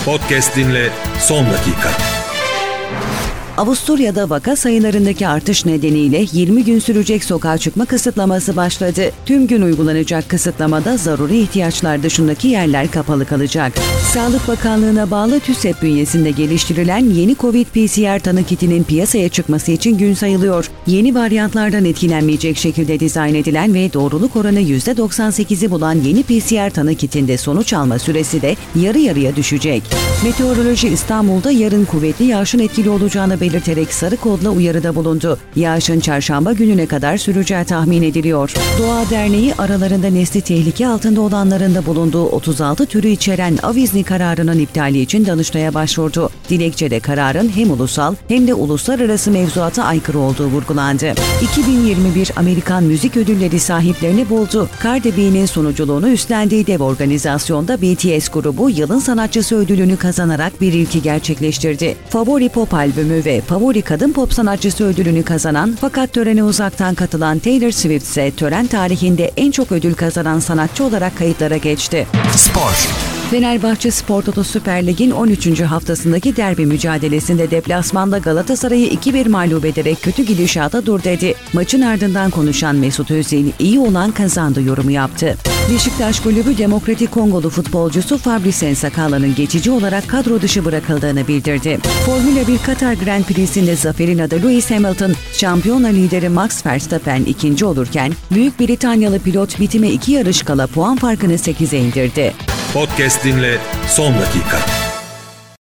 Podcast dinle son dakika. Avusturya'da vaka sayılarındaki artış nedeniyle 20 gün sürecek sokağa çıkma kısıtlaması başladı. Tüm gün uygulanacak kısıtlamada zaruri ihtiyaçlar dışındaki yerler kapalı kalacak. Sağlık Bakanlığı'na bağlı TÜSEP bünyesinde geliştirilen yeni Covid-PCR tanı kitinin piyasaya çıkması için gün sayılıyor. Yeni varyantlardan etkilenmeyecek şekilde dizayn edilen ve doğruluk oranı %98'i bulan yeni PCR tanı kitinde sonuç alma süresi de yarı yarıya düşecek. Meteoroloji İstanbul'da yarın kuvvetli yağışın etkili olacağını belirterek sarı kodla uyarıda bulundu. Yağışın çarşamba gününe kadar süreceği tahmin ediliyor. Doğa Derneği aralarında nesli tehlike altında olanların da bulunduğu 36 türü içeren av izni kararının iptali için Danıştay'a başvurdu. Dilekçede kararın hem ulusal hem de uluslararası mevzuata aykırı olduğu vurgulandı. 2021 Amerikan Müzik Ödülleri sahiplerini buldu. Cardi B'nin sunuculuğunu üstlendiği dev organizasyonda BTS grubu yılın sanatçısı ödülünü kazanarak bir ilki gerçekleştirdi. Favori pop albümü ve favori kadın pop sanatçısı ödülünü kazanan fakat törene uzaktan katılan Taylor Swift ise tören tarihinde en çok ödül kazanan sanatçı olarak kayıtlara geçti. Spor. Fenerbahçe Spor Toto Süper Lig'in 13. haftasındaki derbi mücadelesinde deplasmanda Galatasaray'ı 2-1 mağlup ederek kötü gidişata dur dedi. Maçın ardından konuşan Mesut Özil, iyi olan kazandı yorumu yaptı. Beşiktaş Kulübü Demokratik Kongolu futbolcusu Fabrice Nsakkala'nın geçici olarak kadro dışı bırakıldığını bildirdi. Formula 1 Katar Grand Prix'sinde zaferin adı Lewis Hamilton, şampiyonlar lideri Max Verstappen ikinci olurken Büyük Britanyalı pilot bitime 2 yarış kala puan farkını 8'e indirdi. Podcast dinle son dakika.